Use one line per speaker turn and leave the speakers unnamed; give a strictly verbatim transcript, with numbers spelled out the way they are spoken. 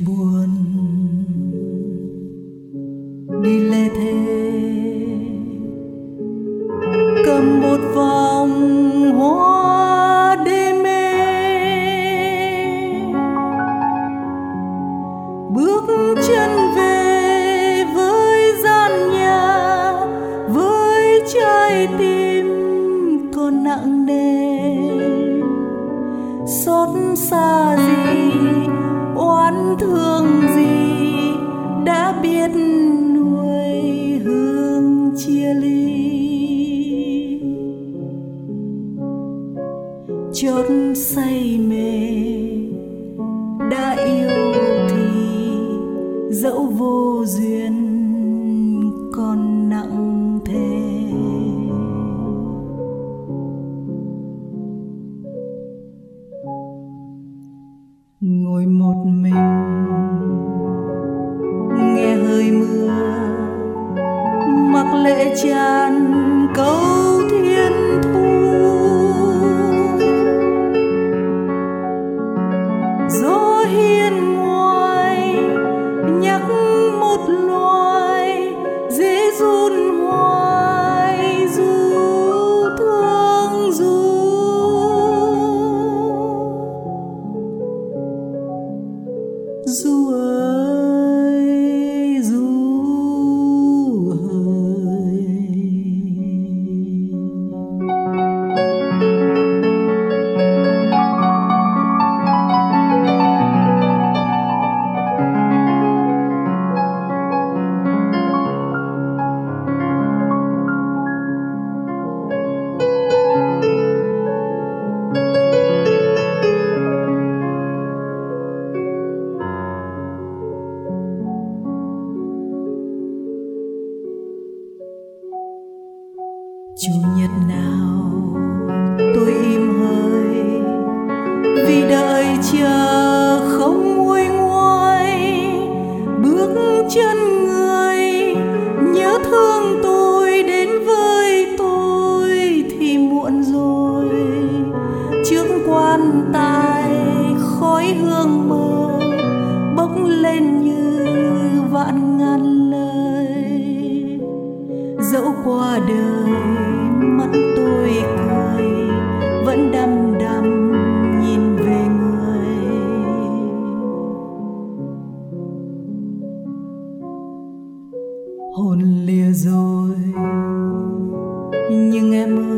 buồn đi lê thế, cầm một vòng hoa đê mê, bước chân về với gian nhà, với trái tim còn nặng nề. Xót xa gì, oán thương gì, đã biết nuôi hương chia ly. Chót say mê đã yêu thì dẫu vô duyên còn nặng thế. Ngồi một mình nghe hơi mưa, mặc lệ tràn câu thiên thu. Gió hiên ngoài nhắc một loài dễ run hoài, ru thương ru. Ru ơi ru ơi. Chủ nhật nào tôi im hơi, vì đợi chờ không nguôi ngoai. Bước chân người nhớ thương tôi, đến với tôi thì muộn rồi. Trước quan tài khói hương mờ bốc lên như vạn ngàn lời. Dẫu qua đời mắt tôi cười, vẫn đăm đăm nhìn về người. Hồn lìa rồi nhưng em ơi,